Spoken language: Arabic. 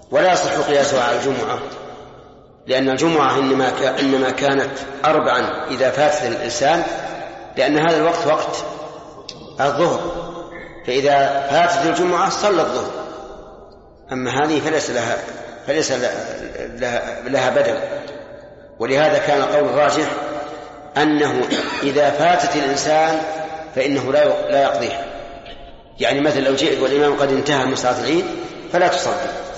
ولا يصح قياسها على الجمعة، لأن الجمعة إنما كانت 4 إذا فاتت الإنسان، لأن هذا الوقت وقت الظهر، فإذا فاتت الجمعة صلى الظهر. أما هذه فليس لها بدل. ولهذا كان القول الراجح أنه إذا فاتت الإنسان فإنه لا يقضيها. يعني مثلا لو جئت والإمام قد انتهى من صلاة العيد فلا تصلي،